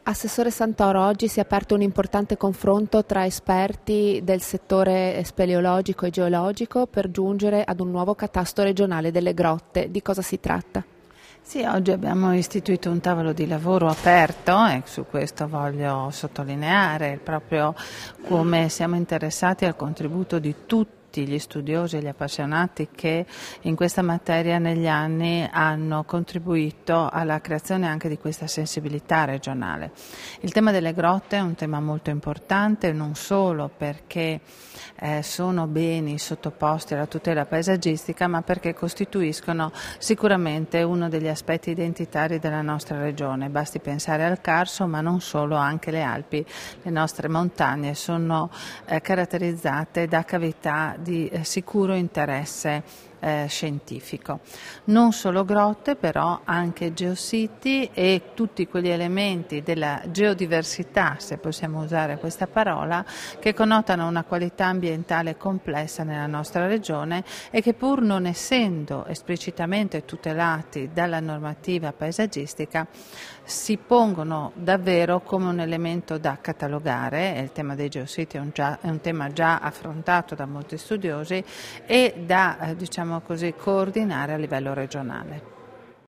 Assessore Santoro, oggi si è aperto un importante confronto tra esperti del settore speleologico e geologico per giungere ad un nuovo catasto regionale delle grotte. Di cosa si tratta? Sì, oggi abbiamo istituito un tavolo di lavoro aperto e su questo voglio sottolineare proprio come siamo interessati al contributo di tutti gli studiosi e gli appassionati che in questa materia negli anni hanno contribuito alla creazione anche di questa sensibilità regionale. Il tema delle grotte è un tema molto importante, non solo perché sono beni sottoposti alla tutela paesaggistica, ma perché costituiscono sicuramente uno degli aspetti identitari della nostra regione. Basti pensare al Carso, ma non solo, anche le Alpi. Le nostre montagne sono caratterizzate da cavità di sicuro interesse scientifico. Non solo grotte, però anche geositi e tutti quegli elementi della geodiversità, se possiamo usare questa parola, che connotano una qualità ambientale complessa nella nostra regione e che, pur non essendo esplicitamente tutelati dalla normativa paesaggistica, si pongono davvero come un elemento da catalogare. Il tema dei geositi è un tema già affrontato da molti studiosi e da coordinare a livello regionale.